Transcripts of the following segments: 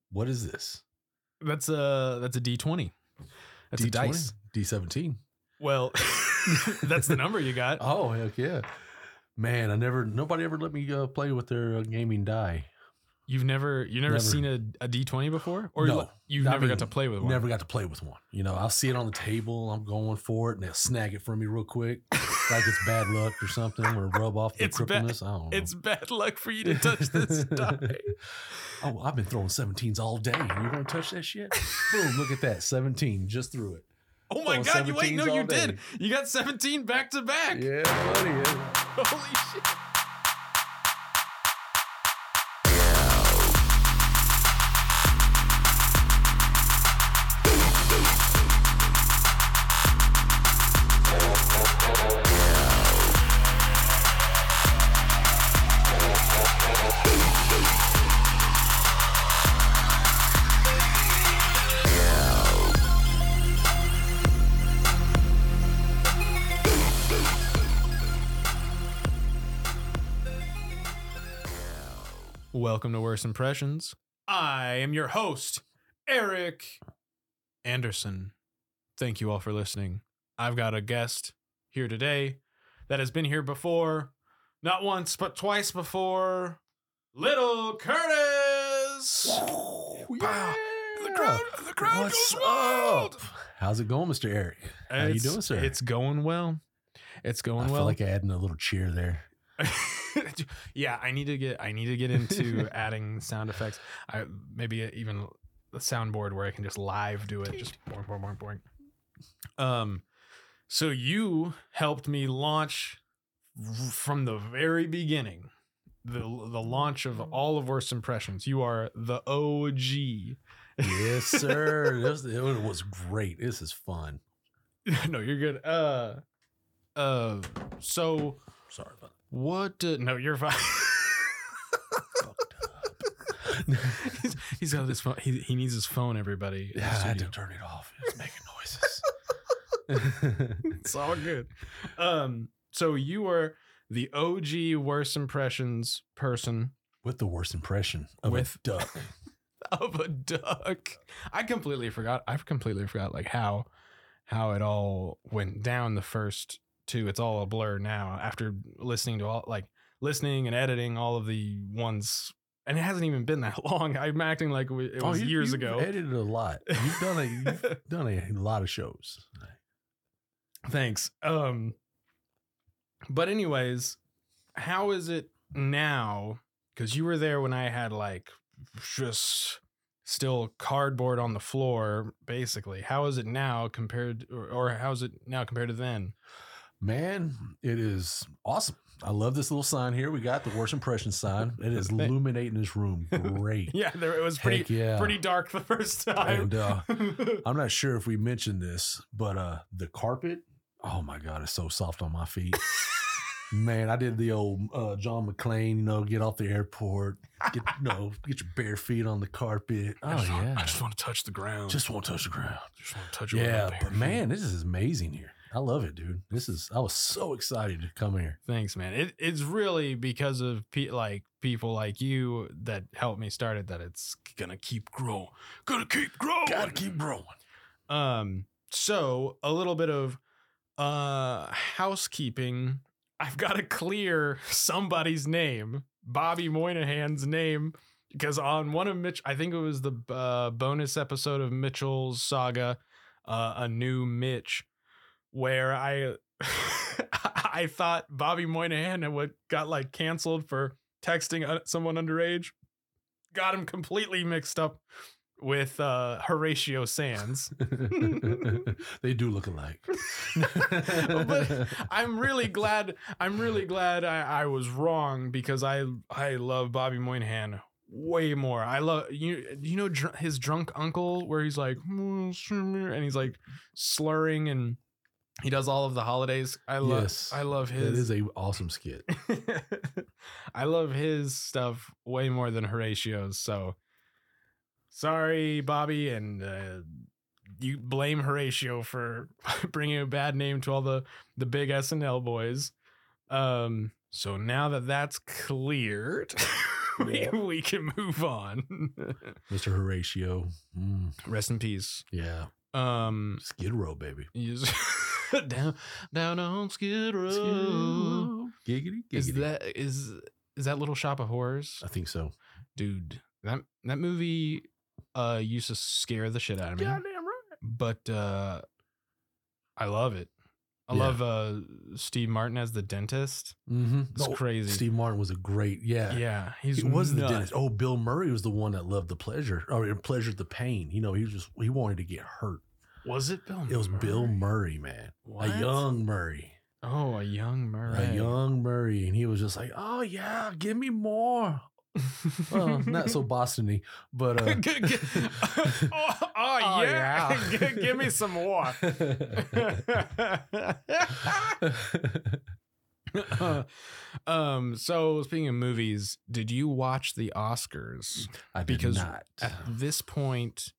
What is this? That's a D20. That's D20? a dice. D17. Well, that's the number you got. Oh, heck yeah. Man, nobody ever let me play with their gaming die. You've never seen a D20 before? Or No. you've never got to play with one? Never got to play with one. I'll see it on the table. I'm going for it, and they'll snag it from me real quick. Like it's bad luck or something, or rub off the crippleness. I don't know. It's bad luck for you to touch this die. Oh, I've been throwing 17s all day. You're going to touch that shit? Boom, look at that. 17, just threw it. Oh my God, you did. You got 17 back to back. Yeah, buddy. Yeah. Holy shit. Welcome to Worst Impressions. I am your host, Eric Anderson. Thank you all for listening. I've got a guest here today that has been here before, not once, but twice before. Little Curtis! Yeah. The crowd What's goes wild! up? How's it going, Mr. Eric? How you doing, sir? It's going well. It's going well. I feel like adding a little cheer there. Yeah, I need to get into adding sound effects. Maybe even a soundboard where I can just live do it. Just boing. So you helped me launch from the very beginning, the launch of all of Worst Impressions. You are the OG. Yes, sir. It was great. This is fun. No, you're good. So sorry about that. What? No, you're fine. He's got this phone. He needs his phone, everybody. Yeah, I had to turn it off. It's making noises. It's all good. So you were the OG Worst Impressions person. With the worst impression of a duck. Of a duck. I've completely forgot like how it all went down the first two. It's all a blur now after listening and editing all of the ones, and it hasn't even been that long. I'm acting like it was years ago. You've edited a lot. You've done a lot of shows. Thanks. But anyways, how is it now? Because you were there when I had like just still cardboard on the floor, basically. How is it now compared, or how is it now compared to then? Man, it is awesome. I love this little sign here. We got the Worst Impression sign. It is illuminating this room. Great. Yeah, it was pretty dark the first time. And I'm not sure if we mentioned this, but the carpet, oh my God, it's so soft on my feet. Man, I did the old John McClane, get off the airport, get your bare feet on the carpet. I just want to touch the ground. Just want to touch the ground. Just want to touch it. Yeah, but man, this is amazing here. I love it, dude. I was so excited to come here. Thanks, man. It's really because of people like you that helped me start it that it's gonna keep growing. Gotta keep growing. So a little bit of housekeeping. I've got to clear somebody's name, Bobby Moynihan's name, because on one of Mitch, I think it was the bonus episode of Mitchell's Saga, A New Mitch, where I thought Bobby Moynihan got canceled for texting someone underage. Got him completely mixed up with Horatio Sands. They do look alike. But I'm really glad I was wrong, because I love Bobby Moynihan way more. I love his drunk uncle, where he's like, and he's like slurring, and he does all of the holidays. I love his. It is a awesome skit. I love his stuff way more than Horatio's. So sorry, Bobby, and you blame Horatio for bringing a bad name to all the big SNL boys. So now that that's cleared, Yeah. we can move on. Mr. Horatio. Rest in peace. Yeah. Skid Row, baby. He's down on Skid Row. Giggity, giggity. Is that Little Shop of Horrors? I think so. Dude, that movie used to scare the shit out of me. Goddamn right. But I love it. I love Steve Martin as the dentist. Mm-hmm. It's crazy. Steve Martin was a great, Yeah, he was the dentist. Oh, Bill Murray was the one that loved the pleasure, or pleasured the pain. You know, he wanted to get hurt. Was it Bill Murray? It was Bill Murray, man. What? A young Murray. Oh, a young Murray. A young Murray. And he was just like, oh, yeah, give me more. Well, not so Boston-y, but yeah. Give me some more. So speaking of movies, did you watch the Oscars? I did not. At this point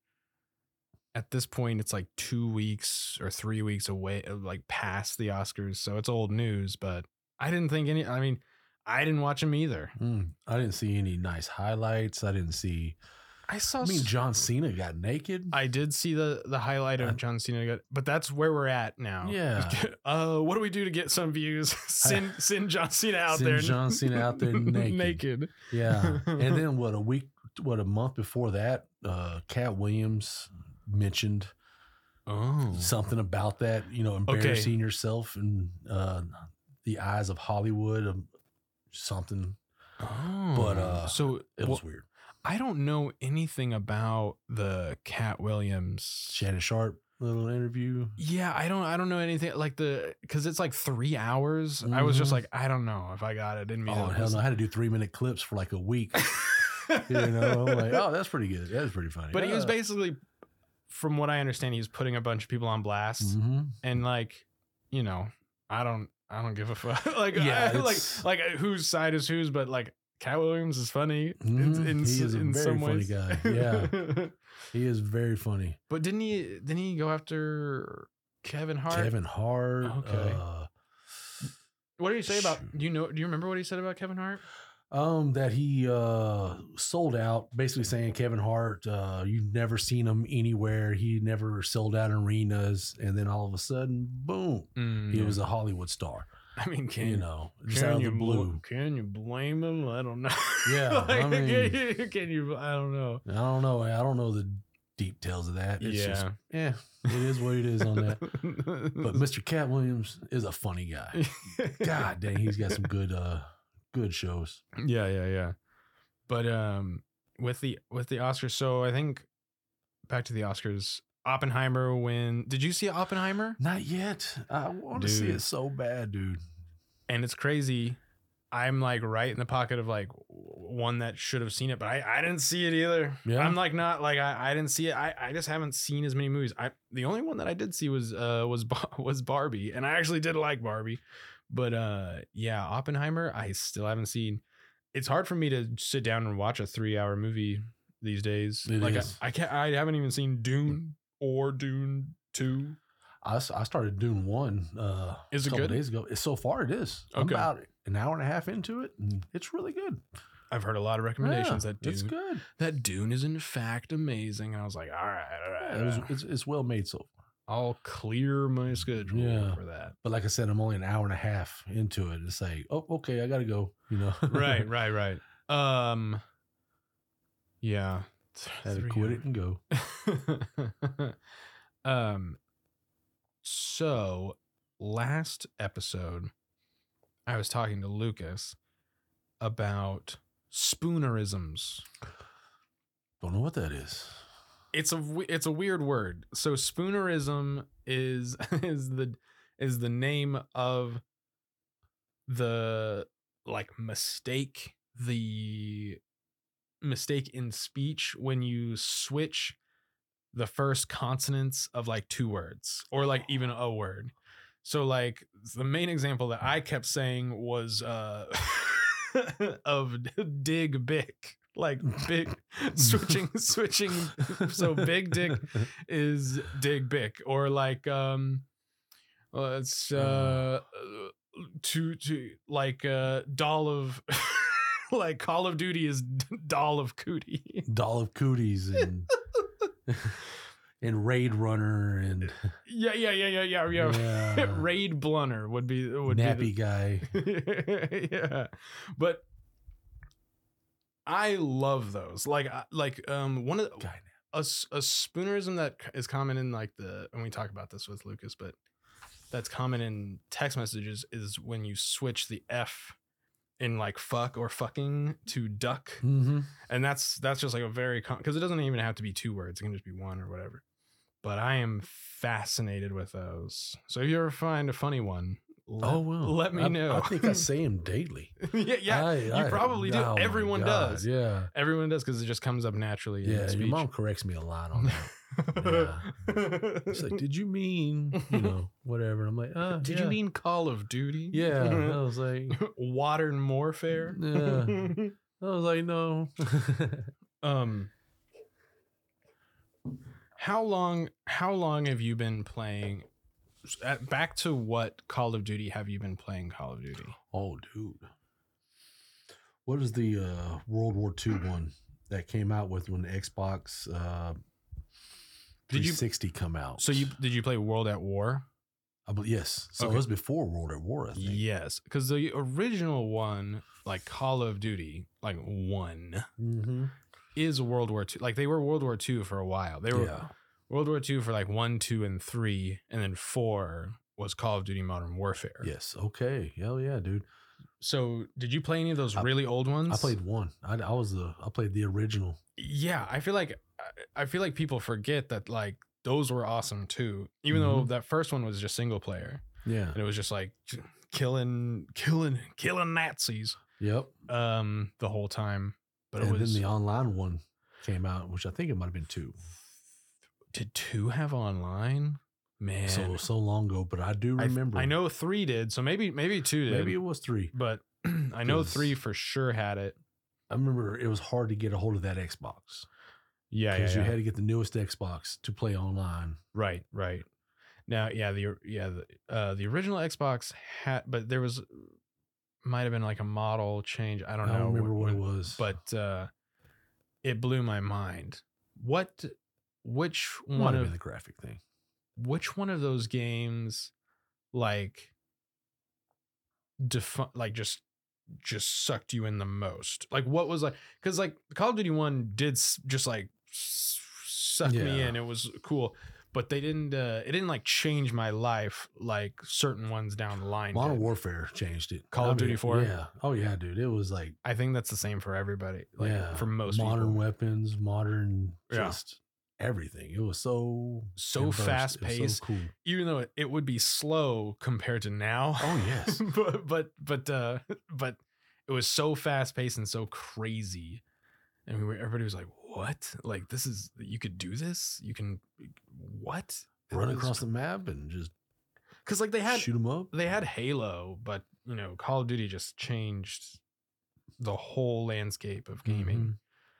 it's like 2 weeks or 3 weeks away, like past the Oscars, so it's old news. But I didn't watch them either. I didn't see any nice highlights. I mean, John Cena got naked. I did see the highlight of John Cena, but that's where we're at now. Yeah. What do we do to get some views? Send John Cena out there. Send John Cena out there naked. Naked. Yeah. And then a month before that, Cat Williams mentioned something about that, embarrassing yourself in the eyes of Hollywood, something. But so it was weird. I don't know anything about the Cat Williams Shannon Sharp little interview. Yeah, I don't know anything like because it's like 3 hours. I was just like, I don't know if I got it in me. Oh hell no! I had to do 3-minute clips for like a week. I'm like, oh, that's pretty good. That's pretty funny. But he was basically, from what I understand, he's putting a bunch of people on blast, and like, I don't give a fuck. Like, like whose side is whose, but like Cat Williams is funny. He is a very funny guy. Yeah, he is very funny. But didn't he go after Kevin Hart? Kevin Hart. Okay. What did he say about? Do you remember what he said about Kevin Hart? That he sold out, basically saying Kevin Hart, you've never seen him anywhere. He never sold out arenas, and then all of a sudden, boom, he was a Hollywood star. I mean, just out of the blue. Can you blame him? I don't know. Yeah, like, I mean, can you? I don't know. I don't know the details of that. It's just, it is what it is on that. But Mr. Cat Williams is a funny guy. God dang, he's got some good shows. Yeah. But with the Oscars, so I think back to the Oscars, Oppenheimer did you see Oppenheimer? Not yet. I want to see it so bad, dude. And it's crazy. I'm like right in the pocket of like one that should have seen it, but I didn't see it either. Yeah. I'm like not like I didn't see it. I just haven't seen as many movies. The only one that I did see was Barbie, and I actually did like Barbie. But Oppenheimer, I still haven't seen. It's hard for me to sit down and watch a 3-hour movie these days. I haven't even seen Dune or Dune 2. I started Dune 1 is it a couple good? days ago. So far it is. Okay. I'm about an hour and a half into it, and it's really good. I've heard a lot of recommendations that Dune. It's good. That Dune is in fact amazing. I was like, all right. It's well made so far. I'll clear my schedule for that. But like I said, I'm only an hour and a half into it. It's like, oh, okay, I gotta go. Right. Yeah. Had to quit it and go. So last episode, I was talking to Lucas about spoonerisms. Don't know what that is. It's a weird word. So spoonerism is the name of the mistake in speech when you switch the first consonants of like 2 words or like even a word. So like the main example that I kept saying was of dig bick. Like big switching so big dick is dig bick, or like it's to like doll of like Call of Duty is Doll of Cootie. Doll of Cooties and and Raid Runner and Yeah. Raid Blunner would Nappy be Guy. yeah, but I love those. One of the, Guy. a spoonerism that is common in like and we talk about this with Lucas, but that's common in text messages is when you switch the F in like fuck or fucking to duck. Mm-hmm. And that's just like a very because it doesn't even have to be 2 words, it can just be 1 or whatever. But I am fascinated with those. So if you ever find a funny one, let me know. I think I say them daily. You probably do. Oh my Everyone God, does. Yeah. Everyone does because it just comes up naturally. Yeah. In speech. Your mom corrects me a lot on that. Yeah. She's like, did you mean, whatever? And I'm like, did you mean Call of Duty? Yeah. I was like, Modern Warfare? Yeah. I was like, no. How long have you been playing? Back to what Call of Duty have you been playing Call of Duty? Oh, dude. What is the World War II one that came out with when the Xbox 360 come out? So did you play World at War? Yes. So Okay. it was before World at War, I think. Yes, because the original one, like Call of Duty, like 1, Mm-hmm. is World War II. Like they were World War II for a while. They were Yeah. World War II for like 1, 2, and 3, and then 4 was Call of Duty Modern Warfare. Yes. Okay. Hell yeah, dude. So did you play any of those really old ones? I played one. I played the original. Yeah, I feel like people forget that like those were awesome too. Even though that first one was just single player. Yeah. And it was just like killing Nazis Yep. the whole time. But And it was then the online one came out, which I think it might have been 2. Did 2 have online? Man. So long ago, but I do remember. I know 3 did, so maybe 2 did. Maybe it was 3. But I know 'Cause 3 for sure had it. I remember it was hard to get a hold of that Xbox. Yeah, Because you had to get the newest Xbox to play online. Right. Now, the original Xbox had, but there might have been like a model change. I don't know. I don't remember what it was. But it blew my mind. Which Might one have of been the graphic thing. which one of those games like just sucked you in the most? Like what was like, because like Call of Duty 1 did just like suck me in. It was cool, but it didn't like change my life like certain ones down the line Modern did. Warfare changed it. Call of Duty 4? Yeah. Oh yeah, dude. It was like, I think that's the same for everybody, like for most modern people. weapons, modern Yeah. just everything. It was so diverse. Fast It was paced, so cool. even though it would be slow compared to now. Oh yes. but it was so fast paced and so crazy, and everybody was like, "What? Like this is you could do this? You can what? Run across the map and just because like shoot them up. they had Halo, but Call of Duty just changed the whole landscape of gaming.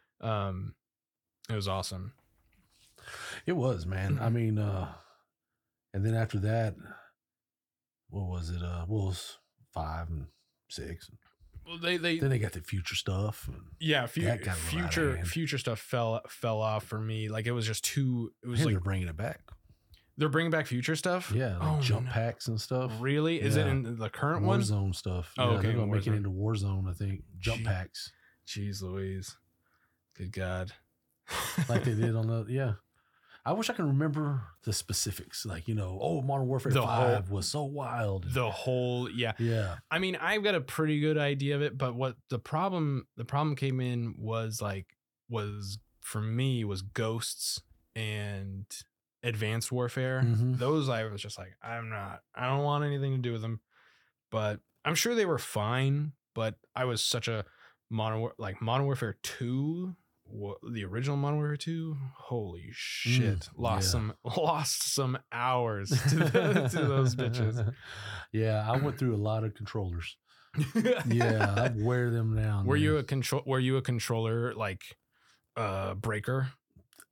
It was awesome. It was, man. I mean, and then after that, what was it? What was 5 and 6? Well, Then they got the future stuff. And yeah, that got a little out of hand. future stuff fell off for me. Like it was just too. It was and like they're bringing it back. they're bringing back future stuff. Yeah, like jump packs and stuff. Really? Is it Yeah. in the current one? Warzone stuff. Oh, Yeah, okay, they're gonna make it Warzone. into Warzone. I think jump Gee. packs Jeez Louise. Good God. like they did on the I wish I could remember the specifics. Like Modern Warfare The 5 was so wild. The whole yeah. I mean, I've got a pretty good idea of it, but what the problem came in was for me was Ghosts and Advanced Warfare. Mhm. Those I was just like, I don't want anything to do with them. But I'm sure they were fine, but I was such a Modern Warfare 2, the original Modern Warfare 2, holy shit. Lost some hours to those bitches. Yeah, I went through a lot of controllers. Yeah, I'd wear them down. Were you a controller like breaker?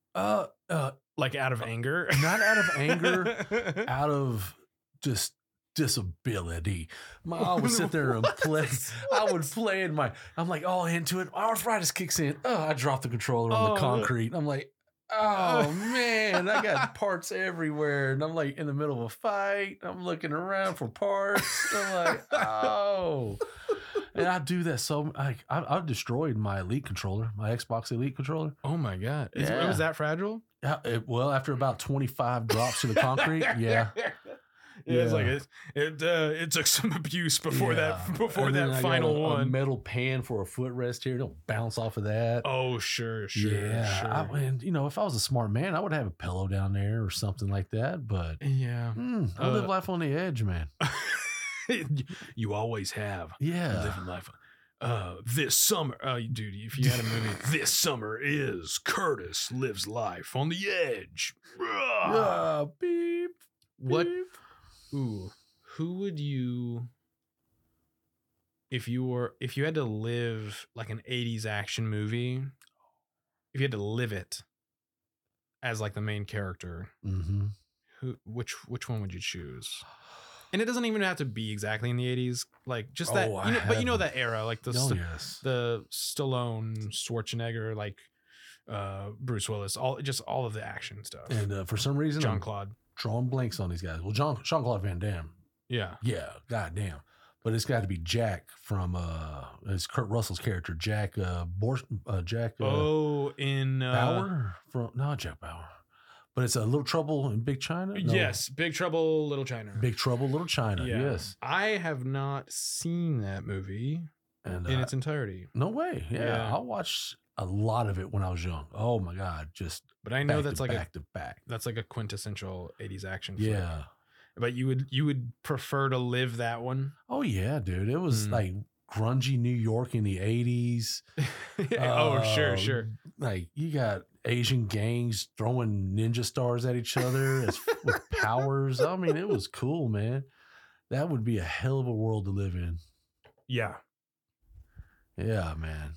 Like out of anger? Not out of anger, out of just disability. I would sit there and play. I would play in I'm like all into it. Arthritis kicks in. Oh, I dropped the controller on the concrete. I'm like, oh man, I got parts everywhere. And I'm like in the middle of a fight. I'm looking around for parts. I'm like, oh. And I do that so I've destroyed my Elite controller, my Xbox Elite controller. Oh my God. Yeah. Was that fragile? Well, after about 25 drops to the concrete, yeah. Yeah, it's like it took some abuse before that final one. A metal pan for a footrest here. It'll bounce off of that. Oh, sure. Yeah. And if I was a smart man, I would have a pillow down there or something like that. But yeah, I live life on the edge, man. You always have. Yeah. Living life. This summer, dude, if you had a movie, this summer is Curtis lives life on the edge. Beep. What? Beep. Ooh, who would you, if you had to live like an 80s action movie, if you had to live it as like the main character, which one would you choose? And it doesn't even have to be exactly in the 80s, like just that, but that era, like the Stallone, Schwarzenegger, like Bruce Willis, all of the action stuff. And for some reason, Jean-Claude. Drawing blanks on these guys. Well, Jean-Claude Van Damme. Yeah. Yeah. Goddamn. But it's got to be Jack from it's Kurt Russell's character, Jack Bauer from Jack Bauer. But it's a Little Trouble in Big China. No. Yes, Big Trouble, Little China. Big Trouble, Little China. Yeah. Yes. I have not seen that movie in its entirety. No way. Yeah. I watched a lot of it when I was young. Oh my God. But I know that's back to back. That's like a quintessential 80s action flick. Yeah. But you would prefer to live that one? Oh yeah, dude. It was like grungy New York in the 80s. Sure. Like you got Asian gangs throwing ninja stars at each other with powers. I mean, it was cool, man. That would be a hell of a world to live in. Yeah. Yeah, man.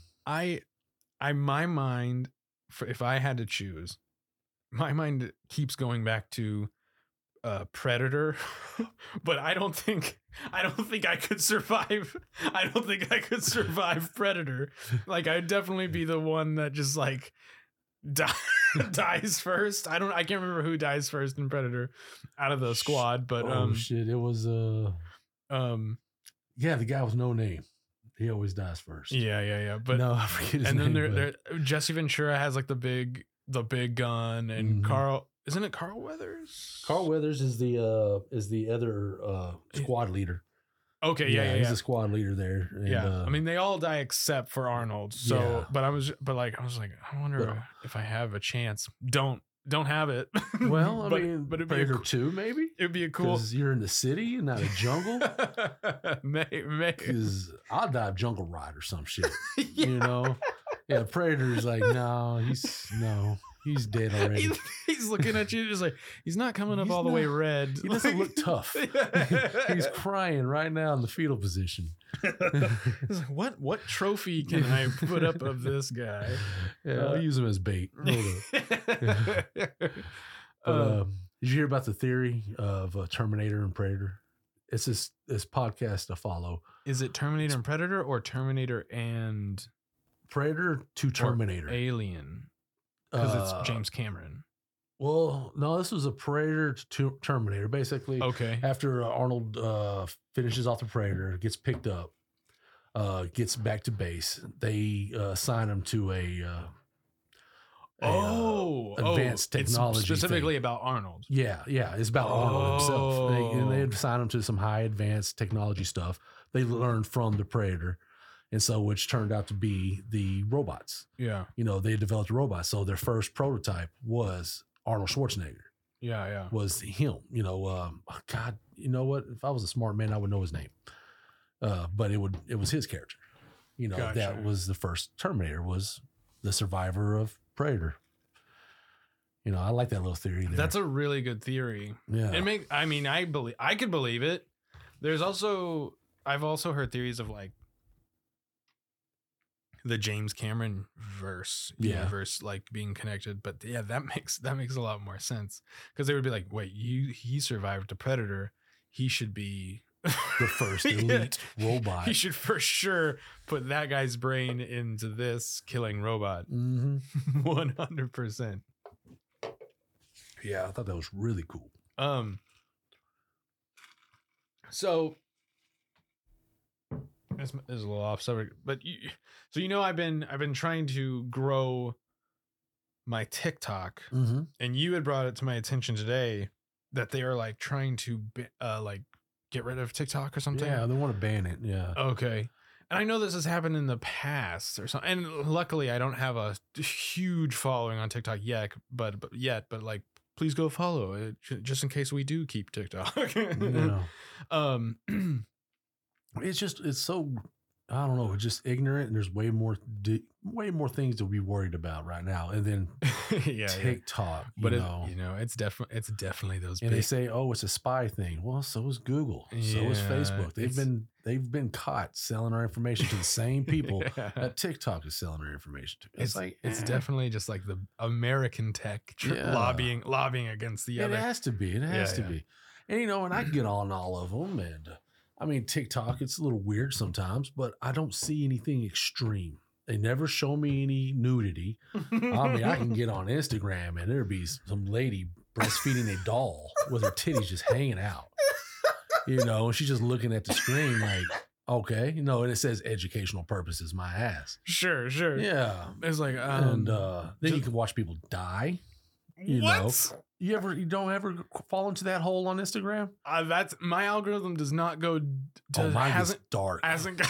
My mind, if I had to choose, my mind keeps going back to Predator, but I don't think I could survive. I don't think I could survive Predator. Like I'd definitely be the one that just like dies first. I can't remember who dies first in Predator out of the squad, but it was the guy with no name. He always dies first. Yeah. But no, I forget his name. And then there Jesse Ventura has like the big gun, and Carl. Isn't it Carl Weathers? Carl Weathers is the other squad leader. Okay, yeah. He's the squad leader there. And, I mean, they all die except for Arnold. So, but I was like, I wonder if I have a chance. Don't have it. Well, but Predator 2 maybe. It'd be a cool. Because you're in the city and not a jungle. Maybe. Because I'll die of Jungle Ride or some shit. Yeah, Predator's like, he's dead already. He's looking at you just like, he's not coming up all the way red. He doesn't look tough. He's crying right now in the fetal position. He's like, what trophy can I put up of this guy? Yeah, I'll use him as bait. Did you hear about the theory of Terminator and Predator? It's this podcast to follow. Is it Terminator and Predator or Terminator and Predator to Terminator? Alien. Because it's James Cameron. Well, no, this was a Predator to Terminator. Basically, okay. After Arnold finishes off the Predator, gets picked up, gets back to base, they assign him to advanced technology. It's specifically thing. About Arnold. Yeah, it's about Arnold himself. And they assign him to some high advanced technology stuff they learned from the Predator. And so, which turned out to be the robots. Yeah. They developed robots. So their first prototype was Arnold Schwarzenegger. Yeah. Was him. God, you know what? If I was a smart man, I would know his name. But it was his character. Gotcha. That was the first Terminator, was the survivor of Predator. I like that little theory there. That's a really good theory. Yeah. I could believe it. I've also heard theories of like the James Cameron universe like being connected, but yeah, that makes a lot more sense, because they would be like, wait, he survived a Predator, he should be The first elite robot. He should for sure put that guy's brain into this killing robot. Mm-hmm. 100%. Yeah, I thought that was really cool. So this is a little off subject, but I've been trying to grow my TikTok, Mm-hmm. and you had brought it to my attention today that they are like trying to like get rid of TikTok or something. Yeah, they want to ban it. Yeah. Okay. And I know this has happened in the past or something. And luckily I don't have a huge following on TikTok yet, but like, please go follow it just in case we do keep TikTok. Yeah. It's so, I don't know, it's just ignorant, and there's way more things to be worried about right now. And then TikTok, but it's definitely those. And big... they say, oh, it's a spy thing. Well, so is Google, so is Facebook. They've been caught selling our information to the same people that TikTok is selling our information to. It's definitely just like the American tech lobbying against the other. It has to be. It has to be. And and I get on all of them, and I mean, TikTok, it's a little weird sometimes, but I don't see anything extreme. They never show me any nudity. I mean, I can get on Instagram and there'd be some lady breastfeeding a doll with her titties just hanging out. And she's just looking at the screen like, okay, and it says educational purposes, my ass. Sure. Yeah. It's like, and then you can watch people die. What? You don't ever fall into that hole on Instagram? That's my algorithm does not go to mine is dark.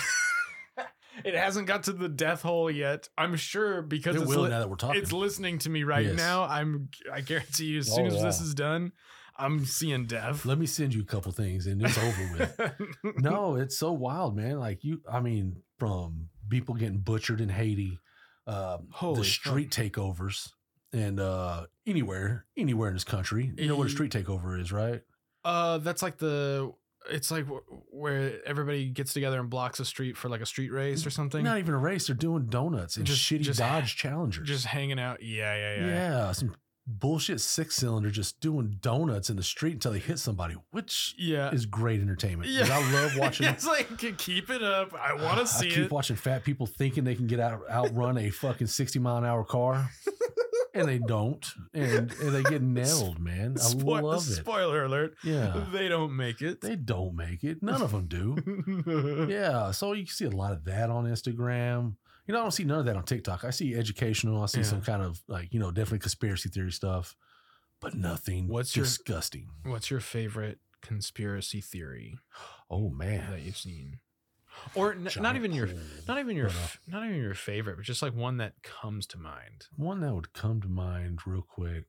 It hasn't got to the death hole yet. I'm sure because it will now that we're talking. It's listening to me right now. I guarantee you, as soon as this is done, I'm seeing death. Let me send you a couple things and it's over with. No, it's so wild, man. Like from people getting butchered in Haiti, the street takeovers. And anywhere in this country, you know what a street takeover is, right? That's like it's like where everybody gets together and blocks a street for like a street race or something. Not even a race; they're doing donuts and shitty Dodge Challengers, just hanging out. Yeah, some bullshit 6-cylinder just doing donuts in the street until they hit somebody, which is great entertainment. Yeah, I love watching. It's like, keep it up. I want to see it. I keep watching fat people thinking they can outrun a fucking 60-mile-an-hour car. And they don't, and they get nailed, man. I love it. Spoiler alert. Yeah. They don't make it. They don't make it. None of them do. Yeah. So you can see a lot of that on Instagram. I don't see none of that on TikTok. I see educational. I see some kind of definitely conspiracy theory stuff, but nothing disgusting. What's your favorite conspiracy theory? Oh, man. That you've seen? Or not even your favorite, but just like one that comes to mind. One that would come to mind real quick.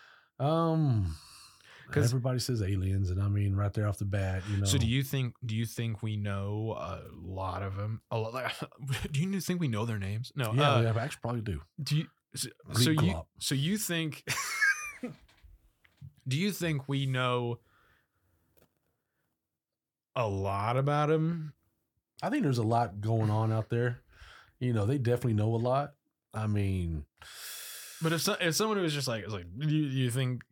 Because everybody says aliens, and I mean right there off the bat, So do you think we know a lot of them? Do you think we know their names? No. Yeah, I actually probably do. So you think? Do you think we know a lot about them? I think there's a lot going on out there. They definitely know a lot. I mean, but if someone was just like, you think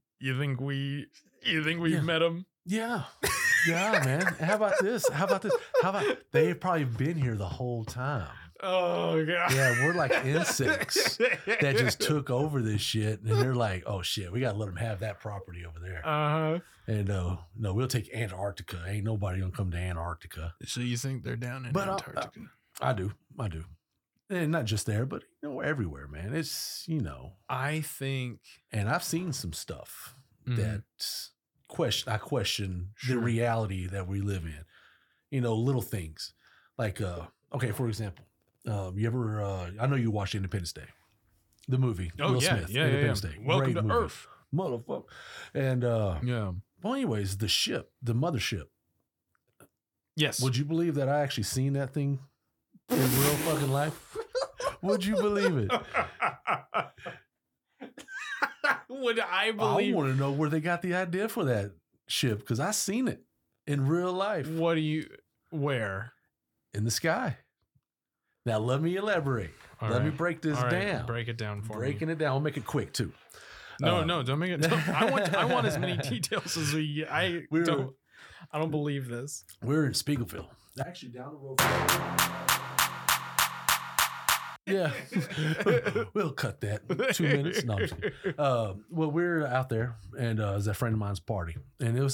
we've met them? Yeah, man. How about this? How about they've probably been here the whole time? Oh god. Yeah, we're like insects that just took over this shit, and they're like, oh shit, we gotta let them have that property over there. And no, we'll take Antarctica. Ain't nobody gonna come to Antarctica. So you think they're down in Antarctica? I do, and not just there, but everywhere, man. It's I think, and I've seen some stuff that I question the reality that we live in. Little things like okay, for example. You ever? I know you watched Independence Day, the movie. Will Smith, Independence Day. Welcome to Earth, motherfucker. And well, anyways, the mothership. Yes. Would you believe that I actually seen that thing in real fucking life? Would you believe it? Would I believe? I want to know where they got the idea for that ship because I seen it in real life. Where? In the sky. Now, let me elaborate. Let me break this down. Break it down for me. Breaking it down. I'll make it quick, too. No, don't make it. I want as many details as we. I don't believe this. We're in Spiegelville. Actually, down the road. Yeah, we'll cut that. 2 minutes. No, I'm just kidding. Well, we're out there, and it was a friend of mine's party, and it was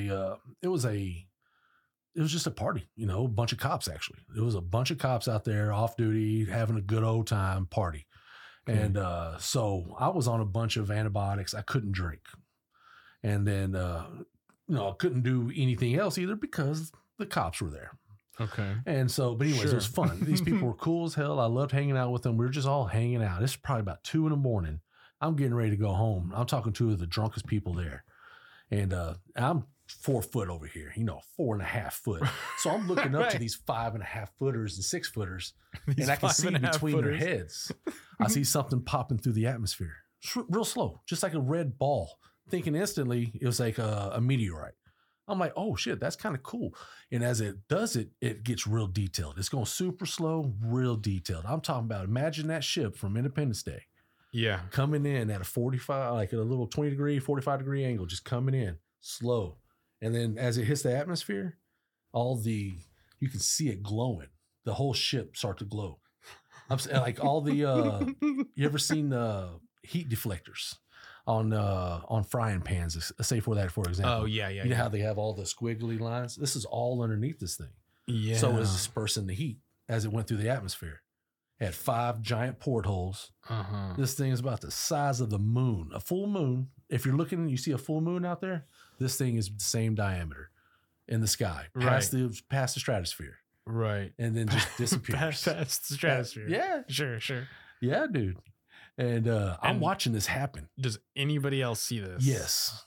just a party. You know, a bunch of cops. Actually, it was a bunch of cops out there off duty, having a good old time party. And so I was on a bunch of antibiotics. I couldn't drink, and then I couldn't do anything else either because the cops were there. Okay. And so, but anyways, it was fun. These people were cool as hell. I loved hanging out with them. We were just all hanging out. This is probably about 2 a.m. I'm getting ready to go home. I'm talking to two of the drunkest people there. And I'm 4 foot over here, 4.5 foot. So I'm looking up to these 5.5 footers and 6 footers. And I can see between their heads. I see something popping through the atmosphere. Real slow, just like a red ball. Thinking instantly it was like a meteorite. I'm like, oh shit, that's kind of cool. And as it does it, it gets real detailed. It's going super slow, real detailed. I'm talking about, imagine that ship from Independence Day. Yeah. Coming in at a 45, like a little 20-degree, 45-degree angle, just coming in slow. And then as it hits the atmosphere, you can see it glowing. The whole ship start to glow. I'm like all the, you ever seen heat deflectors on frying pans? Say for example. Oh yeah. You know how they have all the squiggly lines? This is all underneath this thing. Yeah. So it was dispersing the heat as it went through the atmosphere. It had 5 giant portholes. This thing is about the size of the moon, a full moon. If you're looking and you see a full moon out there, this thing is the same diameter in the sky, past the stratosphere. Right. And then just disappears. past the stratosphere. Yeah. Sure. Yeah, dude. And I'm watching this happen. Does anybody else see this? Yes.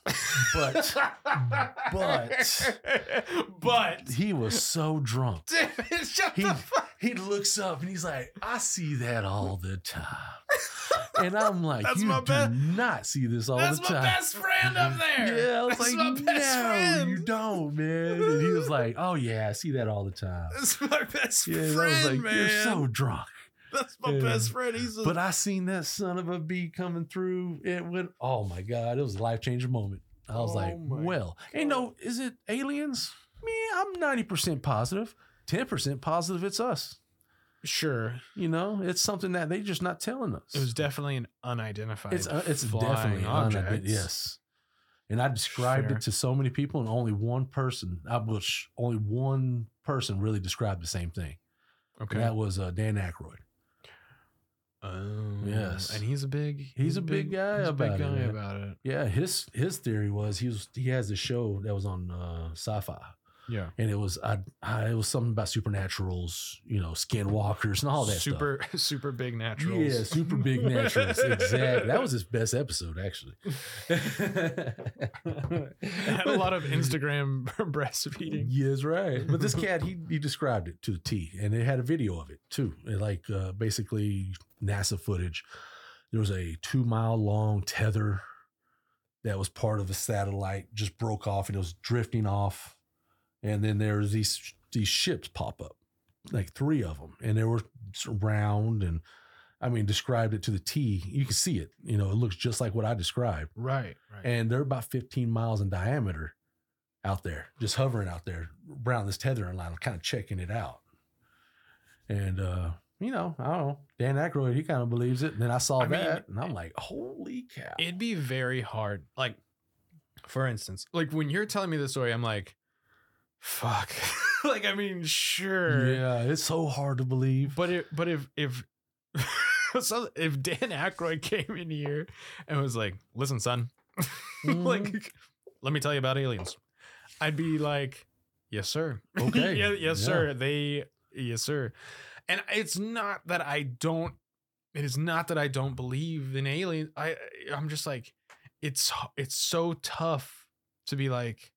But he was so drunk. He looks up and he's like, I see that all the time. And I'm like, you do not see this all the time. That's my best friend up there. Yeah, I was like, no, you don't, man. And he was like, oh yeah, I see that all the time. That's my best friend, I was like, man. you're so drunk. That's my best friend. But I seen that son of a bee coming through. It went, oh my God, it was a life-changing moment. I was is it aliens? I'm 90% positive. 10% positive it's us. Sure. It's something that they just not telling us. It was definitely an unidentified It's definitely object. Yes. And I described it to so many people, and only one person really described the same thing. Okay. And that was Dan Aykroyd. Oh. Yes. And he's a big guy about it. Yeah, his theory was he has a show that was on Sci-Fi. Yeah. And it was something about supernaturals, skinwalkers and all that stuff. Super big naturals. Yeah, super big naturals. Exactly. That was his best episode, actually. It had a lot of Instagram breastfeeding. Yes, right. But this cat, he described it to the T, and it had a video of it too. Like basically NASA footage. There was a 2-mile long tether that was part of a satellite, just broke off and it was drifting off. And then there's these ships pop up, like 3 of them, and they were round, and described it to the T. You can see it, it looks just like what I described. Right. And they're about 15 miles in diameter out there, just hovering out there around this tethering line, kind of checking it out. And, I don't know, Dan Aykroyd, he kind of believes it. And then I saw that and I'm like, holy cow. It'd be very hard. Like, for instance, like when you're telling me this story, I'm like, fuck. Sure. Yeah, it's so hard to believe. But if if Dan Aykroyd came in here and was like, listen, son, like, let me tell you about aliens, I'd be like, yes, sir. Okay. yes, sir. Yes, sir. And it's not that I don't believe in aliens. I'm just like, it's so tough to be like,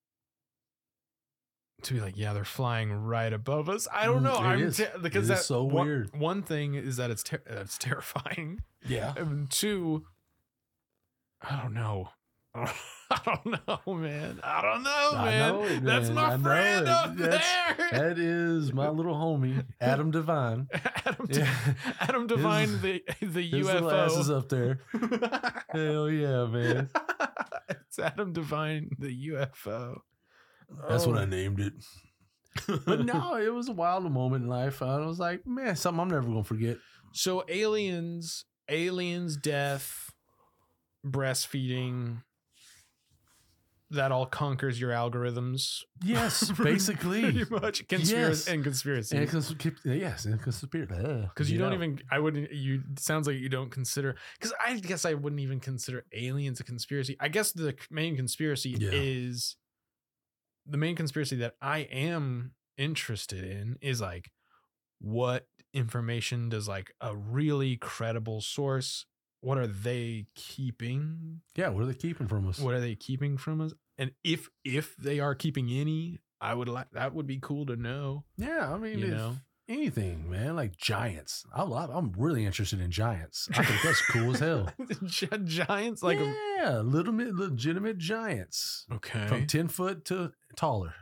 yeah, they're flying right above us. I don't know. Because that's so weird. One thing is that it's terrifying. Yeah. And 2, I don't know. I don't know, man. That's my friend up there. That is my little homie, Adam Devine. Adam Devine, the UFO. His ass is up there. Hell yeah, man. It's Adam Devine, the UFO. That's what I named it. But no, it was a wild moment in life. I was like, man, something I'm never gonna forget. So aliens, death, breastfeeding, that all conquers your algorithms. Yes, basically. Pretty much. Conspiracy. And conspiracy. and conspiracy. Because you don't even, I wouldn't, you, it sounds like you don't consider, because I guess I wouldn't even consider aliens a conspiracy. I guess the main conspiracy is, the main conspiracy that I am interested in is like, what information does like a really credible source, what are they keeping? Yeah, what are they keeping from us? What are they keeping from us? And if they are keeping any, I would like, that would be cool to know. Yeah, I mean, You know? anything, man, like giants. I'm really interested in giants. I think that's cool as hell. Giants, like legitimate giants. Okay. From 10 foot to taller.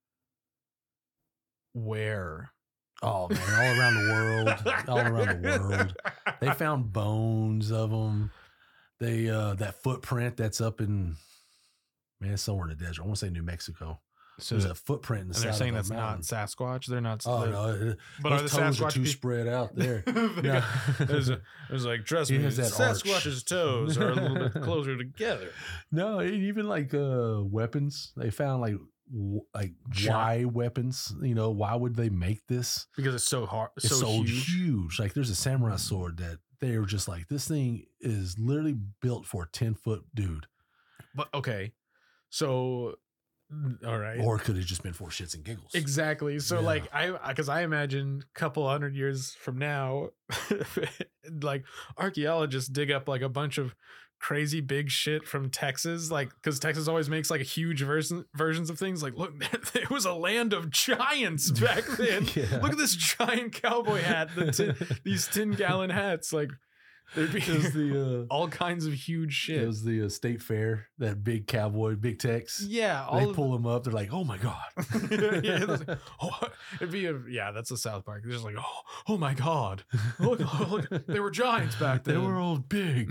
Where? Oh man, all around the world. All around the world. They found bones of them. They that footprint that's up in, man, somewhere in the desert. I want to say New Mexico. So there's a footprint in the and they're side saying of that's mountain. not Sasquatch. They're not. Oh no! But are the toes Sasquatch too spread out there? No. There's like, trust He me, has that Sasquatch's toes are a little bit closer together. No, even like weapons. They found like why weapons? You know, why would they make this? Because it's so hard. It's so huge. Like there's a samurai sword that they were just like, this thing is literally built for a 10-foot dude. But okay, so all right, or could have just been for shits and giggles. Exactly. So Yeah. like because I imagine a couple hundred years from now, like archaeologists dig up like a bunch of crazy big shit from Texas, like because Texas always makes like huge versions of things. Like, look, there was a land of giants back then. Yeah. Look at this giant cowboy hat, these 10-gallon hats. Like there'd be It was the all kinds of huge shit. it was the state fair, that big cowboy, Big Tex. Yeah, They pull them up. They're like, oh my god. Yeah, like, it'd be that's a South Park. It's just like, oh my god, look, they were giants back then. They were all big.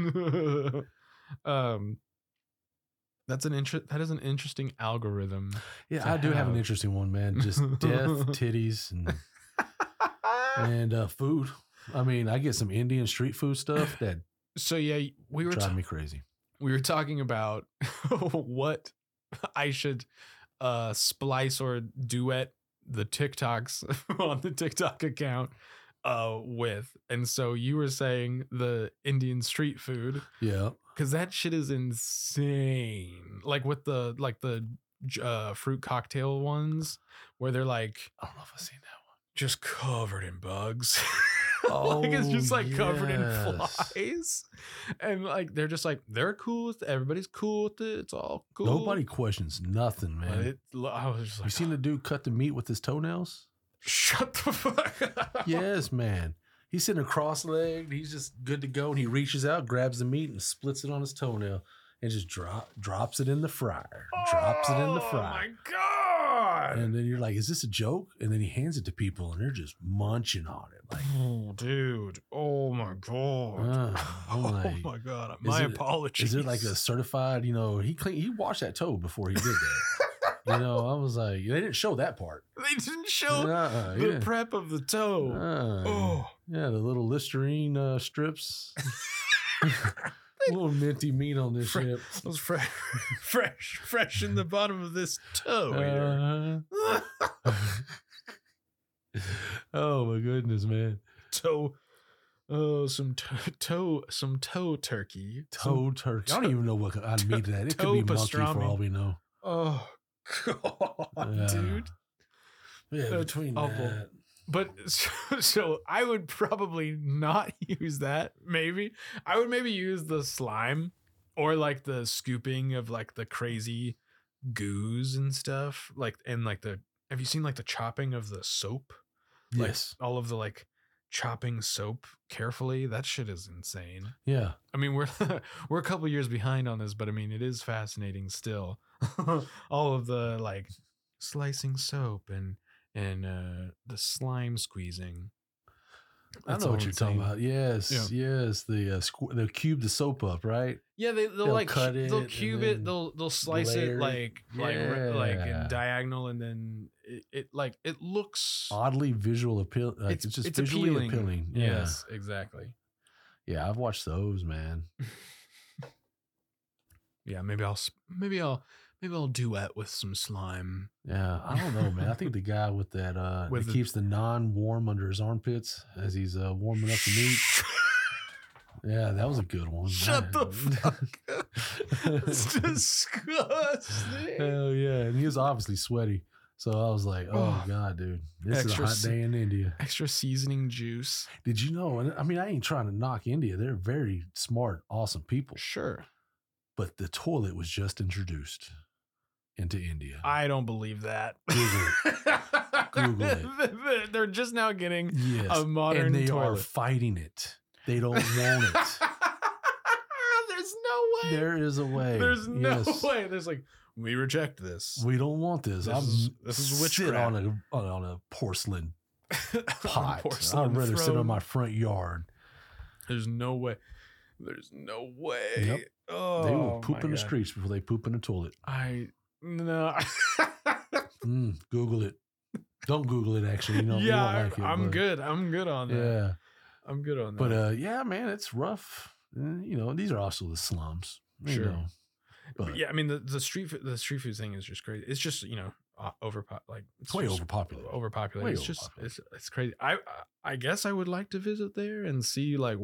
That is an interesting algorithm. Yeah, I do have an interesting one, man. Just death, titties, and food. I mean, I get some Indian street food stuff that So yeah, we were driving me crazy. We were talking about what I should splice or duet the TikToks on the TikTok account with. And so you were saying the Indian street food. Yeah. Cause that shit is insane. Like with the fruit cocktail ones where they're like, I don't know if I've seen that one. Just covered in bugs. Oh, like it's just like covered in yes. flies. And like they're just like, they're cool with it. Everybody's cool with it. It's all cool. Nobody questions nothing, man. I was just like, You seen the dude cut the meat with his toenails? shut the fuck up. Yes, man. He's sitting cross-legged. He's just good to go. And he reaches out, grabs the meat, and splits it on his toenail and just drops it in the fryer. Drops it in the Oh fryer. my God. And then you're like, is this a joke? And then he hands it to people and they're just munching on it. Like, Oh, dude. Oh my God. I'm Oh like, my God. My apologies. is it like a certified, he washed that toe before he did that. I was like, they didn't show that part. They didn't show Uh-uh, the yeah. prep of the toe. Oh. Yeah, the little Listerine strips. A little minty meat on this shit. It was fresh in the bottom of this toe. here. Oh my goodness, man. Toe. Oh, some toe turkey. Toe turkey. I don't even know what kind of meat that. It could be toe monkey for pastrami. all we know. Oh God, Yeah. dude. Yeah, That's between awful. that. But so I would probably not use that. Maybe I would maybe use the slime or like the scooping of like the crazy goos and stuff. Like have you seen like the chopping of the soap? Like, Yes. all of the like chopping soap carefully. That shit is insane. Yeah. I mean, we're a couple years behind on this, but I mean, it is fascinating still. All of the like slicing soap and the slime squeezing. I know what you're talking about. Yes, yes. The cube the soap up, right? Yeah, they'll like cut it. They'll cube it. They'll slice it like Yeah. in diagonal, and then it looks Oddly visual appeal. Like it's just visually appealing. Yeah. Yes, exactly. Yeah, I've watched those, man. Yeah, maybe I'll duet with some slime. Yeah, I don't know, man. I think the guy with that that keeps the non-warm under his armpits as he's warming up the meat. Yeah, that was a good one. Shut the fuck up. It's disgusting. Hell yeah. And he was obviously sweaty. So I was like, oh God, dude. This is a hot day in India. Extra seasoning juice. Did you know? And I mean, I ain't trying to knock India. They're very smart, awesome people. Sure. But the toilet was just introduced into India. I don't believe that. Google it. Google it. They're just now getting a modern and they toilet. are fighting it. They don't want it. There's no way. There is a way. There's no way. There's like, we reject this. We don't want this. This is witchcraft. Sit on a porcelain pot. Porcelain I'd rather sit throne. on my front yard. There's no way. There's no way. Yep. Oh, They will poop my in the God. streets before they poop in the toilet. No. Google it. Don't Google it, actually. You know, you Yeah, don't like it, I'm but- good. I'm good on that. Yeah. I'm good on that. But yeah, man, it's rough. You know, these are also the slums. You Sure. know. But yeah, I mean the street food thing is just crazy. It's just, you know, it's way just overpopulated. Overpopulated. Way It's just overpopulated. it's crazy. I guess I would like to visit there and see like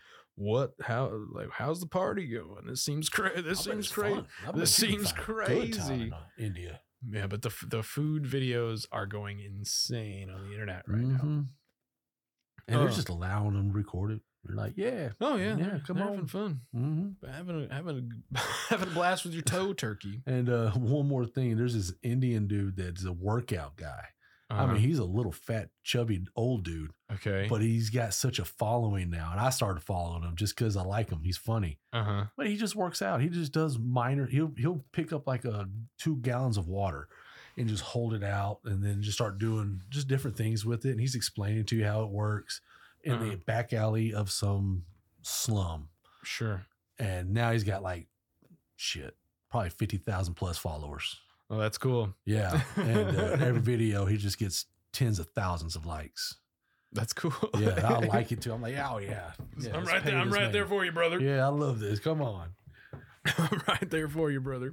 how's the party going? This seems crazy. This seems crazy. This seems crazy. India. Yeah, but the food videos are going insane on the internet right now. And they're just allowing them to record it. They're like, yeah. Oh yeah, Yeah, come they're on. having fun, Mm-hmm. having a blast with your toe turkey. And one more thing, there's this Indian dude that's a workout guy. I mean, he's a little fat, chubby old dude, okay, but he's got such a following now. And I started following him just because I like him. He's funny. But he just works out. He just does minor. He'll pick up like 2 gallons of water and just hold it out and then just start doing just different things with it. And he's explaining to you how it works in the back alley of some slum. Sure. And now he's got like probably 50,000 plus followers. Well, that's cool. Yeah. And every video, he just gets tens of thousands of likes. That's cool. Yeah. I like it too. I'm like, oh yeah. I'm right there. I'm right there for you, brother. Yeah. I love this. Come on. I'm right there for you, brother.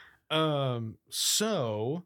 So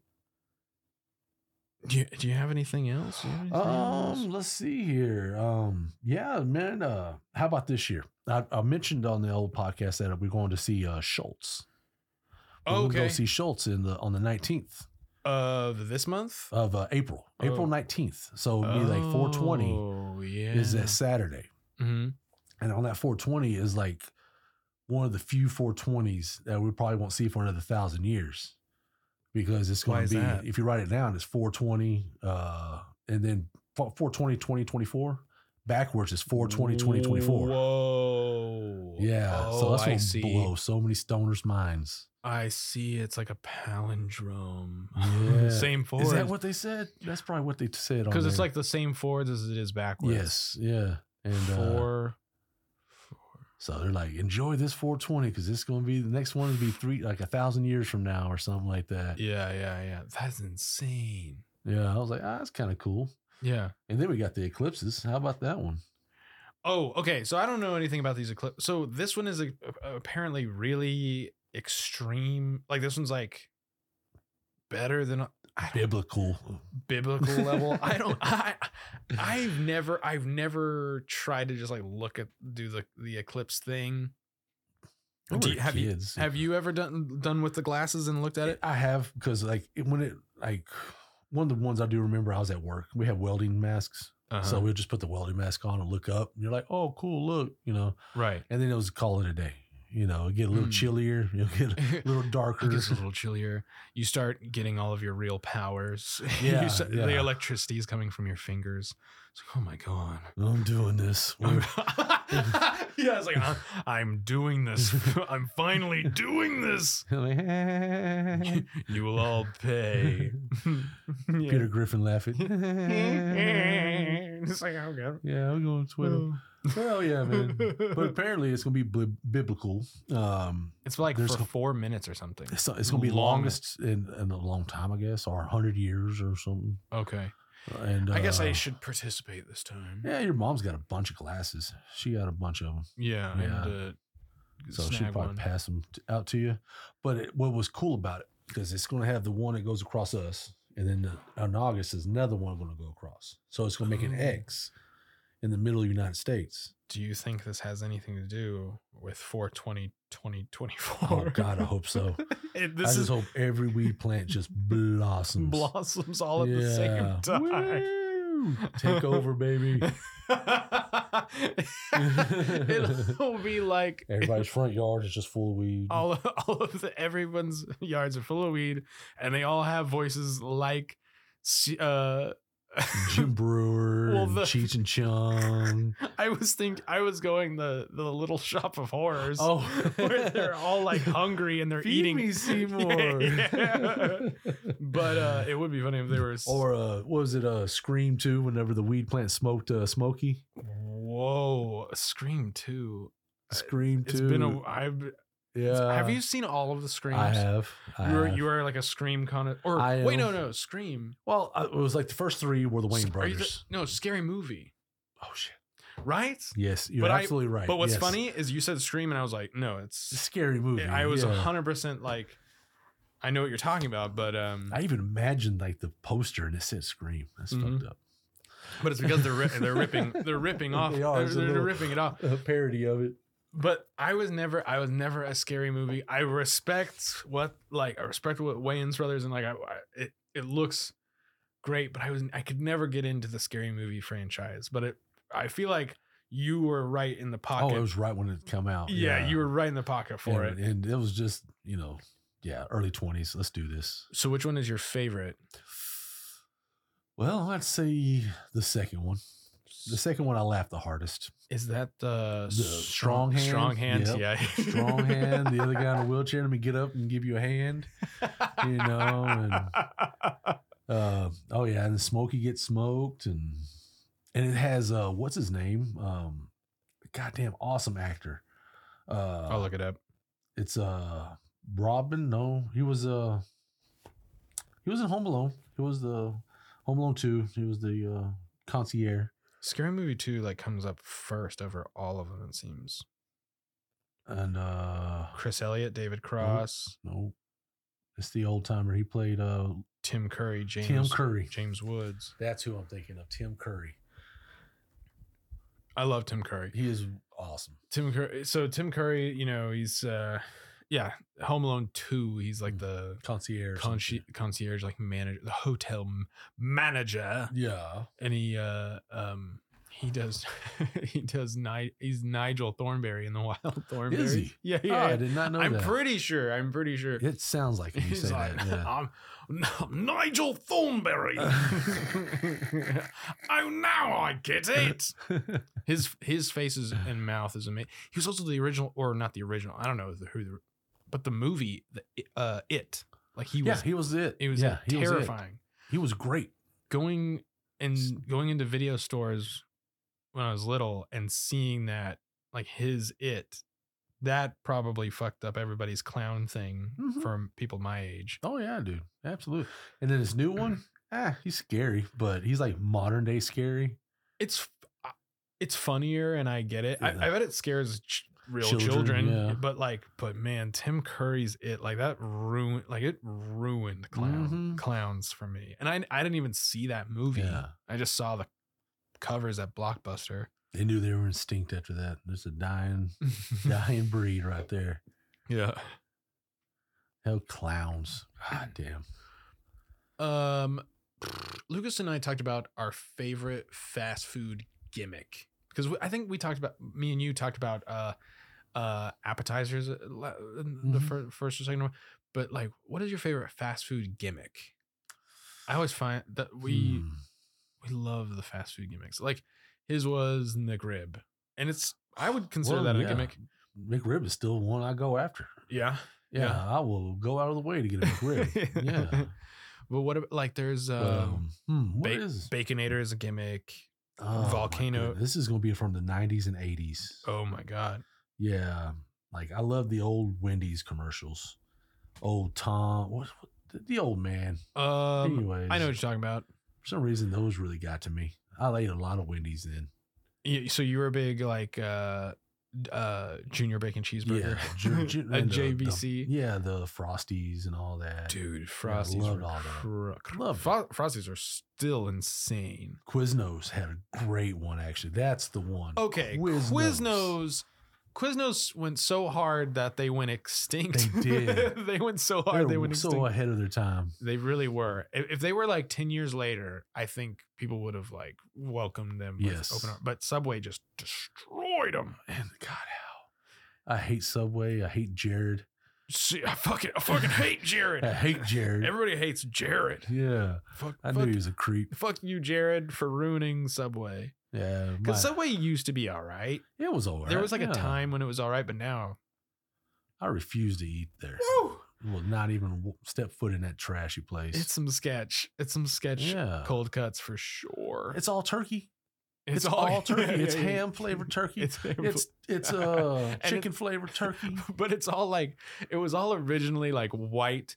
do you have anything else? Let's see here. Yeah, man. How about this year? I mentioned on the old podcast that we're going to see Schultz. Oh, We're going to okay. go see Schultz on the 19th Of this month? of April. April 19th. So it'll be like 420 Oh, yeah. is that Saturday. Mm-hmm. And on that 420 is like one of the few 420s that we probably won't see for another 1,000 years. Because it's Why going is to be, that? if you write it down, it's 420, and then 420, 2024. Backwards is 420, 2024. Whoa. Yeah. So that's I going to see. blow so many stoners' minds. I see. It's like a palindrome. Yeah. Same forward. Is that what they said? That's probably what they said on Because it's there. like the same forwards as it is backwards. Yes. Yeah. And 4. so they're like, enjoy this 420 because it's going to be the next one to be 1,000 years from now or something like that. Yeah. That's insane. Yeah. I was like, that's kind of cool. Yeah. And then we got the eclipses. How about that one? Oh, okay. So I don't know anything about these eclipses. So this one is apparently really extreme. Like this one's like better than Biblical. biblical level. I've never tried to just like do the eclipse thing. Have you ever done with the glasses and looked at it? I have, because like one of the ones I do remember, I was at work. We have welding masks. So we'll just put the welding mask on and look up. And you're like, oh, cool, look, Right. And then it was call it a day. It'll get a little chillier. You'll get a little darker. It gets a little chillier. You start getting all of your real powers. Yeah, The electricity is coming from your fingers. It's like, oh my God. I'm doing this. Yeah, Yeah, it's like I'm doing this. I'm finally doing this. You will all pay. Yeah. Peter Griffin laughing. It's like, okay. Yeah, I'm going to Twitter. Well, yeah, man. But apparently it's going to be biblical. It's like There's for 4 minutes or something. It's going to be Long. longest in a long time, I guess, or 100 years or something. Okay. And I guess I should participate this time. Yeah, your mom's got a bunch of glasses. She got a bunch of them. Yeah. Yeah. And, So she'll snag probably one. pass them out to you. But what was cool about it, because it's going to have the one that goes across us, and then in August is another one going to go across. So it's going to make an Oh. X in the middle of the United States. Do you think this has anything to do with 4/20/2024? Oh, God, I hope so. I just hope every weed plant just blossoms. blossoms all at the same time. Woo! Take over, baby. It'll be like Everybody's front yard is just full of weed. all of everyone's yards are full of weed, and they all have voices like Jim Brewer, Well, and the- Cheech and Chong. I was going the Little Shop of Horrors. Oh, where they're all like hungry and they're Feed eating. me, Seymour. Yeah. But it would be funny if there was. Or what was it? Scream 2 whenever the weed plant smoked Smokey. Whoa, Scream 2. Scream 2. It's been yeah. have you seen all of the Screams? I have. You are like a Scream kind of. Or I wait, am. no, Scream. Well, it was like the first 3 were the Wayne Are you brothers. no, Scary Movie, Oh shit. right? Yes, you're But absolutely right. But what's Yes. funny is you said Scream, and I was like, no, It's a it's. scary movie. I was yeah. 100% like, I know what you're talking about, but I even imagined like the poster and it said Scream. That's Mhm. fucked up. but it's because they're ripping off. They are. It's a They're little- ripping it off. A parody of it. But I was never a scary movie. I respect what Wayans brothers and like it looks great, but I could never get into the scary movie franchise. But I feel like you were right in the pocket. Oh, it was right when it came out. yeah, you were right in the pocket for it. And it was just, early 20s. Let's do this. So which one is your favorite? Well, let's say the second one. The second one I laughed the hardest. Is that the strong hand? Strong hands, Yep. yeah. Strong hand. The other guy in a wheelchair. Let me get up and give you a hand. And oh yeah, and Smokey gets smoked, and it has what's his name? Goddamn awesome actor. I'll look it up. It's Robin. No, he was in Home Alone. He was the Home Alone 2. He was the concierge. Scary Movie 2 like comes up first over all of them, it seems. And Chris Elliott, David Cross, no, it's the old timer. He played Tim Curry, Tim Curry. James Woods. That's who I'm thinking of. Tim Curry. I love Tim Curry. He is awesome. Tim Curry. So Tim Curry, he's Home Alone 2. He's like the Concierge. concierge, like manager, the hotel manager, Yeah. and he's Nigel Thornberry in the Wild Thornberry. Is he? Yeah, Oh, I did not know I'm that. pretty sure. It sounds like you He's say like, that. Yeah. I'm Nigel Thornberry. Oh, now I get it. His faces and mouth is amazing. He was also the original, or not the original. I don't know but the movie, It. Like he was. He was it. It was yeah, he was it. terrifying. He was great. Going into video stores when I was little and seeing that, like his It, that probably fucked up everybody's clown thing Mhm. for people my age. Oh yeah, dude. Absolutely. And then his new one, he's scary, but he's like modern day scary. It's funnier, and I get it. Yeah. I bet it scares real Children, children, yeah. but man, Tim Curry's It, like that ruined Mhm. clowns for me. And I didn't even see that movie. Yeah. I just saw the covers at Blockbuster. They knew they were extinct after that. There's a dying breed right there. Yeah. Hell, clowns. God damn. Lucas and I talked about our favorite fast food gimmick, because I think me and you talked about appetizers in the first or second one. But like, what is your favorite fast food gimmick? I always find that we love the fast food gimmicks. Like his was McRib, and I would consider Well, that a yeah. gimmick. McRib is still one I go after. Yeah. Yeah, I will go out of the way to get a McRib. Yeah. But what about, like, there's What is Baconator is a gimmick. oh, my Volcano. goodness. This is going to be from the 90s and 80s. Oh my god. Yeah. Like, I love the old Wendy's commercials. Old Tom. What the old man. Anyways. I know what you're talking about. For some reason, those really got to me. I ate a lot of Wendy's then. So you were a big, like, junior bacon cheeseburger. Yeah. A JBC. The Frosties and all that. Dude, Frosties loved were all that. Loved Frosties are still insane. Quiznos had a great one, actually. That's the one. Okay, Quiznos went so hard that they went extinct. They did. They went so hard they went extinct. So ahead of their time. They really were. If they were like 10 years later, I think people would have like welcomed them with open arms. But Subway just destroyed them. And God, how I hate Subway. I hate Jared. See, I fucking hate Jared. I hate Jared. Everybody hates Jared. Yeah. I knew he was a creep. Fuck you, Jared, for ruining Subway. Yeah. Because Subway used to be all right. It was all right. There was like a time when it was all right, but now I refuse to eat there. Woo! Will not even step foot in that trashy place. It's some sketch. Cold cuts for sure. It's all turkey. It's all turkey. It's ham flavored turkey. It's chicken flavored turkey. But it's all like, it was all originally like white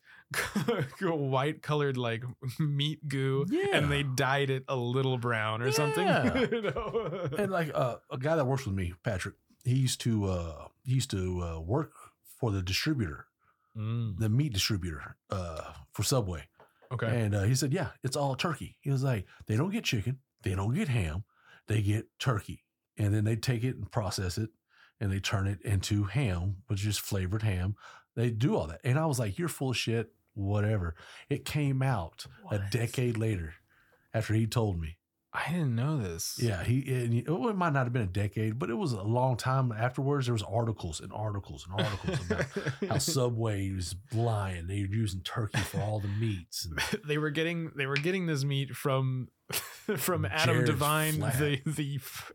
colored like meat goo, and they dyed it a little brown or something. You know? And like a guy that works with me, Patrick, he used to work for the distributor, the meat distributor for Subway. Okay. And he said, yeah, it's all turkey. He was like, they don't get chicken, they don't get ham, they get turkey. And then they take it and process it and they turn it into ham, which is flavored ham. They do all that. And I was like, you're full of shit, whatever. It came out a decade later after he told me. I didn't know this. Yeah, it might not have been a decade, but it was a long time afterwards. There was articles and articles and articles about how Subway was lying. They were using turkey for all the meats. And they were getting this meat from Adam Jared Devine, Flatt. the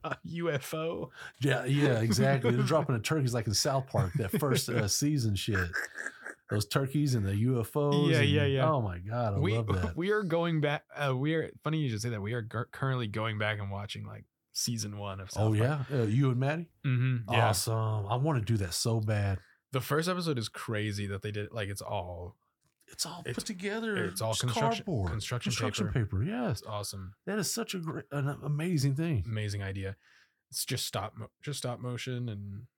UFO. Yeah, exactly. They're dropping the turkeys like in South Park, that first season shit. Those turkeys and the UFOs. Yeah. Oh my God, I love that. We are going back. Funny you should say that. We are currently going back and watching like season 1 of South Park. You and Maddie? Mm-hmm. Yeah. Awesome. I want to do that so bad. The first episode is crazy that they did, like, it's all put together. It's all construction paper. Yes. It's awesome. That is such an amazing thing. Amazing idea. It's just stop motion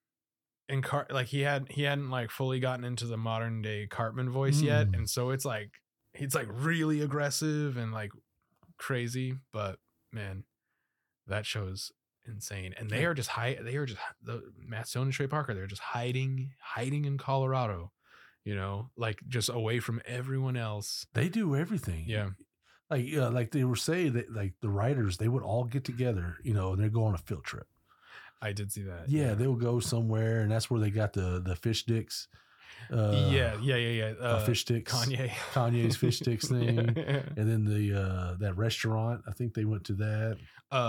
and like he hadn't like fully gotten into the modern day Cartman voice yet, and so it's like really aggressive and like crazy, but man, that show is insane. And they are just the Matt Stone and Trey Parker, they're just hiding in Colorado, you know, like just away from everyone else. They do everything. Yeah. Like they were saying that, like, the writers, they would all get together, you know, and they'd go on a field trip. I did see that. Yeah, they would go somewhere, and that's where they got the fish sticks. Yeah. Fish sticks. Kanye's fish sticks thing, and then that restaurant. I think they went to that.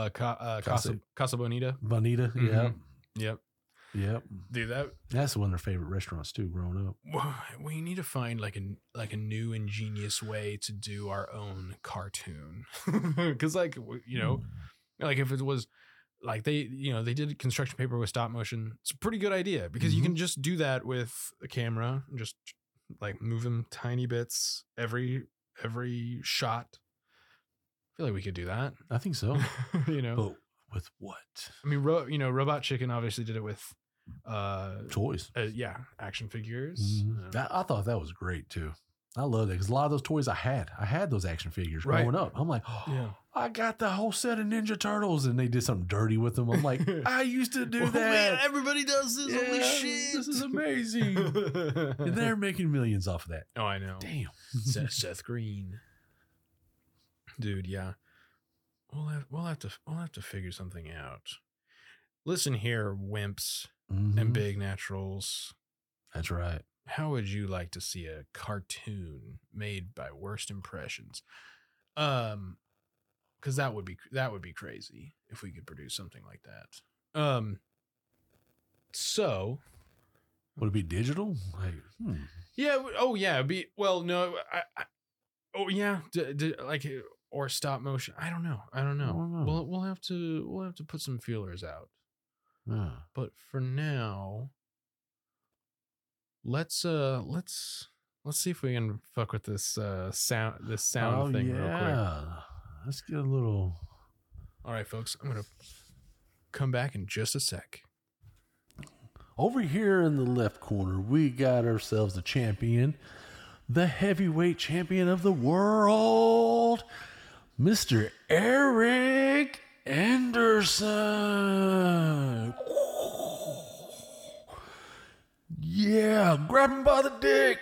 Casa Bonita. Bonita. Mm-hmm. Yep. Dude, that's one of their favorite restaurants too. Growing up, we need to find like a new ingenious way to do our own cartoon, because like, you know, like if it was. Like they did construction paper with stop motion. It's a pretty good idea because you can just do that with a camera and just like move them tiny bits every shot. I feel like we could do that. I think so. You know, but with what? I mean, Robot Chicken obviously did it with toys. Action figures. I thought that was great too. I love that because a lot of those toys I had those action figures growing up. I'm like, I got the whole set of Ninja Turtles, and they did something dirty with them. I'm like, I used to do that. Man, everybody does this. Holy shit, this is amazing. And they're making millions off of that. Oh, I know. Damn. Seth Green, dude. Yeah, we'll have to figure something out. Listen here, wimps and big naturals. That's right. How would you like to see a cartoon made by Worst Impressions? Because that would be crazy if we could produce something like that. So, Would it be digital? Like, yeah. Oh, yeah. No. Oh, yeah. Like or stop motion. I don't know. I don't know. We'll have to put some feelers out. Yeah. But for now, let's see if we can fuck with this sound thing real quick. Let's get a little. All right, folks. I'm gonna come back in just a sec. Over here in the left corner, we got ourselves a champion, the heavyweight champion of the world, Mr. Eric Anderson. Yeah, grab him by the dick.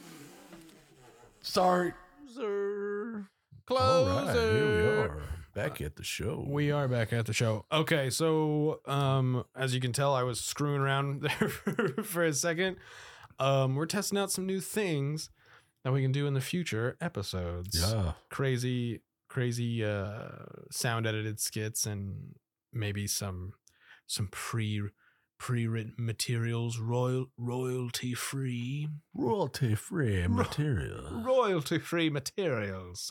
Sorry. Closer. All right, here we are. Back at the show. We are back at the show. Okay, so as you can tell, I was screwing around there for a second. We're testing out some new things that we can do in the future episodes. Yeah. Crazy sound edited skits and maybe some pre-written materials, royalty free material. royalty free materials.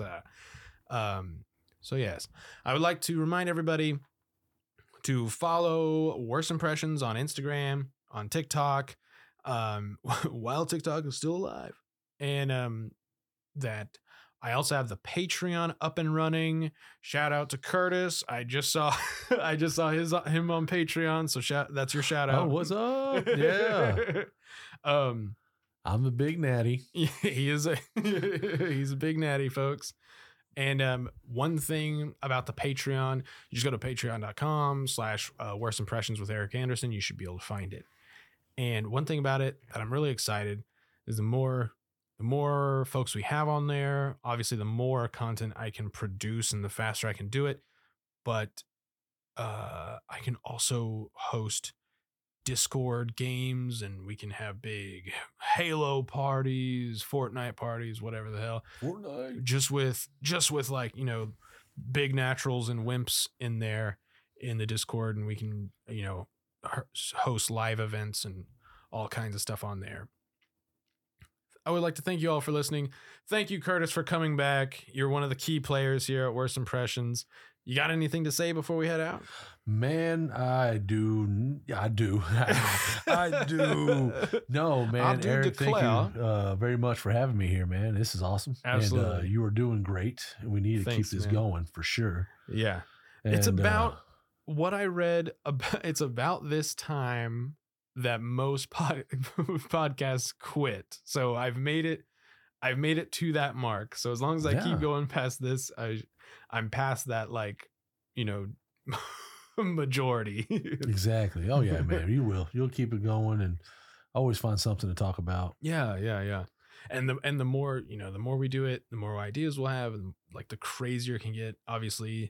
So yes, I would like to remind everybody to follow Worst Impressions on Instagram, on TikTok, while TikTok is still alive, and that I also have the Patreon up and running. Shout out to Curtis. I just saw him on Patreon. So that's your shout out. Oh, what's up? Yeah. I'm a big natty. He is he's a big natty, folks. And one thing about the Patreon, you just go to patreon.com/worst impressions with Eric Anderson. You should be able to find it. And one thing about it that I'm really excited is the more folks we have on there, obviously the more content I can produce and the faster I can do it. But I can also host Discord games, and we can have big Halo parties, Fortnite parties, whatever the hell. Fortnite. Just with like, big naturals and wimps in there in the Discord, and we can, host live events and all kinds of stuff on there. I would like to thank you all for listening. Thank you, Curtis, for coming back. You're one of the key players here at Worst Impressions. You got anything to say before we head out? Man, I do. I do. No, man. Eric, thank you very much for having me here, man. This is awesome. Absolutely. And you are doing great. And we need to keep this going for sure. Yeah. It's about what I read. It's about this time that most podcasts quit. So I've made it to that mark. So as long as I keep going past this, I'm past that, majority. Exactly. Oh yeah, man. You'll keep it going and always find something to talk about. Yeah. And the more, the more we do it, the more ideas we'll have, and the crazier it can get. Obviously,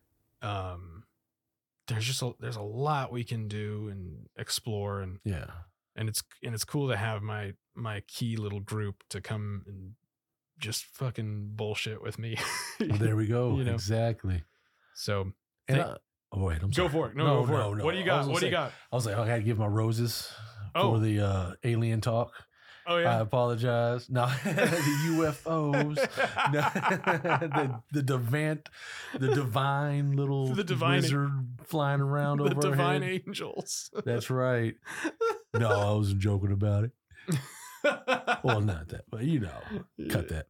there's a lot we can do and explore, and it's cool to have my key little group to come and just fucking bullshit with me. Well, there we go. Exactly. So I'm sorry. Go for it. No, go for it. What do you got? What do you got? I was like, I gotta give my roses for the alien talk. Oh yeah. I apologize. No, the UFOs, the divine little wizard flying around over the divine our head. Angels. That's right. No, I wasn't joking about it. Well, not that, but cut that.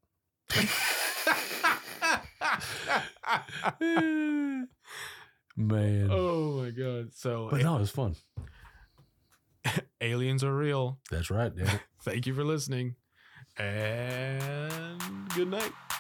Man. Oh my God. So, but no, it was fun. Aliens are real. That's right. Yeah. Thank you for listening, and good night.